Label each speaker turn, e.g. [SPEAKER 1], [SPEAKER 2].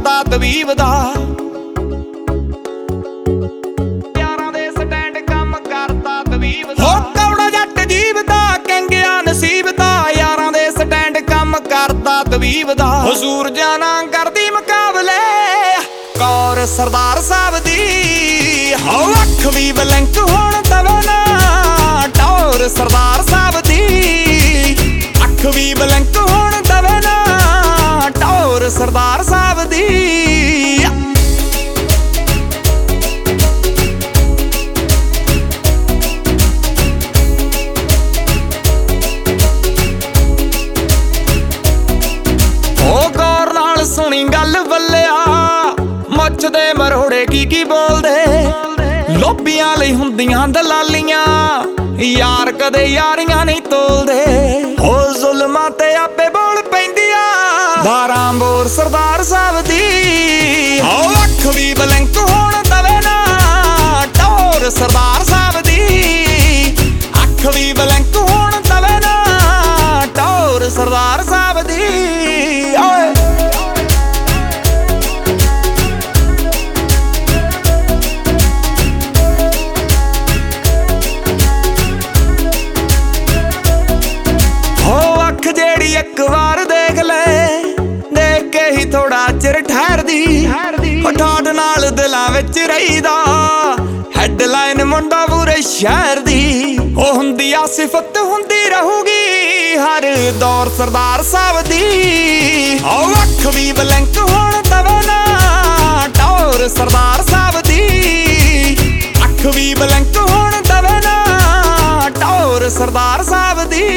[SPEAKER 1] ਕਰਦਾ ਤਵੀਬ ਦਾ। ਯਾਰਾਂ ਦੇ ਸਟੈਂਡ ਕੰਮ ਕਰਦਾ ਤਵੀਬ ਦਾ। ਹੋ ਕੌੜਾ ਜੱਟ ਜੀਵ ਦਾ ਕੰਗਿਆ ਨਸੀਬ ਦਾ। ਯਾਰਾਂ ਦੇ ਸਟੈਂਡ ਕੰਮ ਕਰਦਾ ਤਵੀਬ ਦਾ। ਹਜ਼ੂਰ ਜਾਣਾ ਕਰਦੀ ਮੁਕਾਬਲੇ ਕੌਰ ਸਰਦਾਰ ਸਾਹਿਬ ਦੀ। ਹੋ ਅੱਖ ਵੀ ਬਲੈਂਕ ਹੋਣ ਦਵੇ ਨਾ ਟੌਰ ਸਰਦਾਰ ਸਾਹਿਬ ਦੀ। ਅੱਖ ਵੀ ਬਲੈਂਕ ਹੋਣ ਦਵੇ ਨਾ ਟੌਰ ਸਰਦਾਰ ਸਾਹਿਬ ਦੀ। ਉਹ ਗੌਰ ਨਾਲ ਸੁਣੀ ਗੱਲ ਬੱਲਿਆ ਮੁੱਛ ਦੇ ਮਰੋੜੇ ਕੀ ਬੋਲਦੇ। ਲੋਭੀਆਂ ਲਈ ਹੁੰਦੀਆਂ ਦਲਾਲੀਆਂ ਯਾਰ ਕਦੇ ਯਾਰੀਆਂ ਨਹੀਂ ਤੋਲਦੇ। ਉਹ ਜ਼ੁਲਮਾਂ ਤੇ ਆਪੇ ਬੋਲ ਪੈਂਦੀਆਂ 12 ਬੋਰ ਸਰਦਾਰ ਸਾਹਿਬ ਦੀ। ਉਹ ਅੱਖ ਵੀ ਬਲੈਂਕ ਹੋਣ ਦਵੇ ਨਾ ਟੌਰ ਸਰਦਾਰ ਸਾਹਿਬ ਦੀ। ਅੱਖ ਵੀ ਬਲੈਂਕ ਹੋਣ ਦਵੇ ਨਾ ਟੌਰ ਸਰਦਾਰ ਸਾਹਿਬ ਦੀ। ਓਏ ਜਿਹੜੀ ਇੱਕ ਵਾਰ ਦੇਖ ਲੈ ਦੇਖ ਕੇ ਹੀ ਥੋੜਾ ਚਿਰ ਠਹਿਰਦੀ। ਠਾਠ ਨਾਲ ਦਿਲਾਂ ਵਿੱਚ ਰਹੀਦਾ ਹੈਡਲਾਈਨ ਮੁੰਡਾ ਪੂਰੇ ਸ਼ਹਿਰ ਦੀ। ਉਹ ਹੁੰਦੀ ਆ ਸਿਫਤ ਹੁੰਦੀ ਰਹੂਗੀ ਹਰ ਦੌਰ ਸਰਦਾਰ ਸਾਹਿਬ ਦੀ। ਉਹ ਅੱਖ ਵੀ ਬਲੈਂਕ ਹੋਣ ਦਵੇ ਨਾ ਟੌਰ ਸਰਦਾਰ ਸਾਹਿਬ ਦੀ। ਅੱਖ ਵੀ ਬਲੈਂਕ ਹੋਣ ਦਵੇ ਨਾ ਟੌਰ ਸਰਦਾਰ ਸਾਹਿਬ ਦੀ।